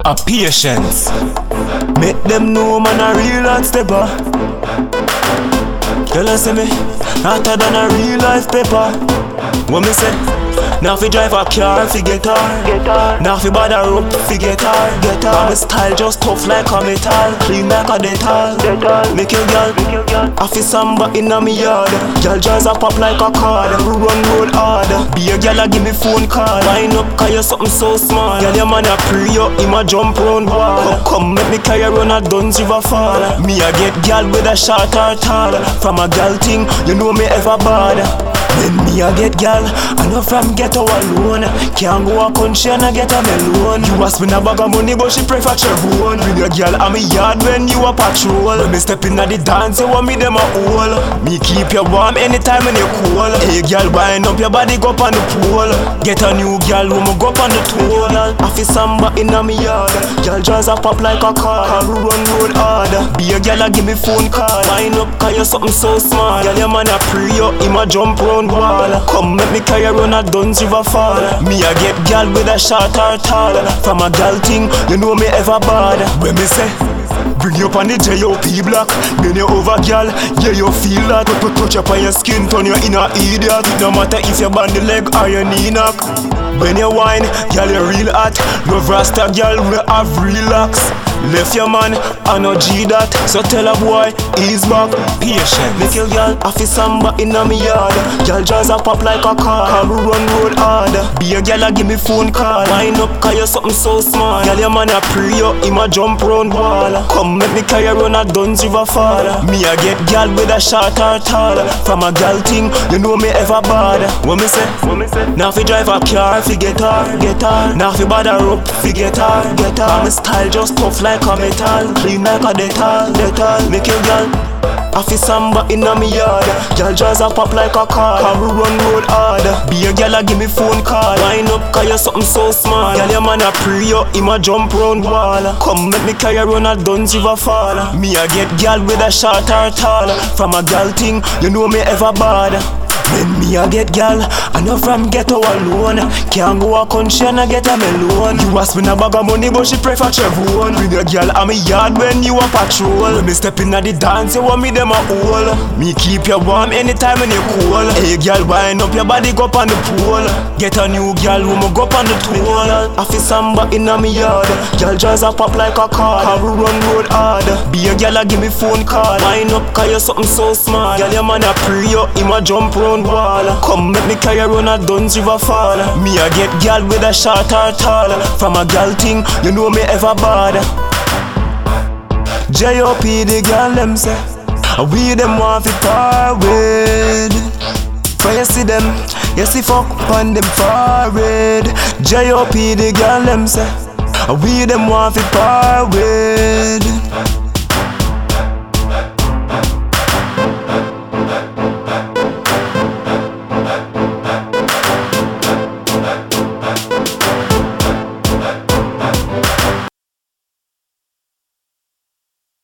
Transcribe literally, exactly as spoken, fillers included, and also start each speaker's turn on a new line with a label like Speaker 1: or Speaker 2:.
Speaker 1: A patience.
Speaker 2: Make them know man a real hot stepper. Girl, I say me hotter than a real life pepper. What me say? Now fi drive a car, fi get her. Now fi bother up, fi get her. Get her. My style just tough like a metal, clean like a dental. Make your girl, I fi samba inna me yard. Girl jaws a pop like a card. Run road hard. Be a girl a give me phone call. Line up 'cause you something so small. Girl your man a pre up, him a jump round wall. Come, come make me carry run a Duns River fall. Me a get girl with a short or tall. From a girl thing, you know me ever bad. When me a get gal, I know from ghetto alone. Can't go a country and I get a melon. You a spend a bag of money but she prefer Chevron. Bring your gal a me yard when you a patrol. When me step in at the dance, you want me them a hole. Me keep you warm anytime when you cool. Hey gal, wind up your body, go up on the pole. Get a new gal, when me go up on the toll. I feel samba in a me yard. Gal jaws a pop like a car. Car run road hard. Be a gal a give me phone call. Wind up 'cause you something so smart. Gal your man a pre up, him a jump round wall. Come make me carry run a Duns River fall. Me a get gal with a short or tall. From a gal thing, you know me ever bad. When me say bring you up on the J O P block. Bend you over gal, yeah you feel that. Put touch up on your skin, turn you in a idiot. No matter if you bend the leg or your knee knock. When you whine, gal you real hot. Love rasta gal, we have relax. Left your man, I no G that. So tell a boy, ease back.
Speaker 1: Patience.
Speaker 2: Make your girl, I feel samba inna me yard. Girl jaws a pop like a car. Car run road hard. Be a girl a give me phone call. Wind up 'cause you something so smart. Girl your man a pre up, him a jump round wall. Come make me carry run a Duns River fall. Me a get girl with a short or tall. From a girl thing, you know me ever bad. What me say? What me say? Now fi drive a car, fi get her, get her. Now fi bother up, fi get her, get her. My style just tough like a metal, clean like a dental, dental. Make your girl, I feel samba inna me yard. Girl jaws a pop like a car. Car run road hard. Be a girl a give me phone call. Wind up 'cause you something so smart. Girl your man a pre up, him a jump round wall. Come make me carry run a Duns River fall. Me a get girl with a short or tall. From a girl thing, you know me ever bad. When me a get gal, I know from ghetto alone. Can't go a country and I get a melon. You a spend a bag of money but she prefer Chevron. Bring your gal a me yard when you a patrol. When me step in at the dance, you want me them a hole. Me keep you warm anytime when you cool. Hey gal, wind up your body, go up on the pole. Get a new gal, we mo go up on the toll. I feel samba inna me yard. Gal jaws a pop like a car. Car run road hard. Be a gal a give me phone call. Wind up 'cause you something so smart. Gal your man a pre up, him a jump round wall. Come make me carry run a Duns River fall. Me a get gal with a short or tall. From a gal thing, you know me ever bad. J O P the gal them say we them want fi forward. For you see them, you see fuck on them forward. J O P the gal them say we them want fi forward.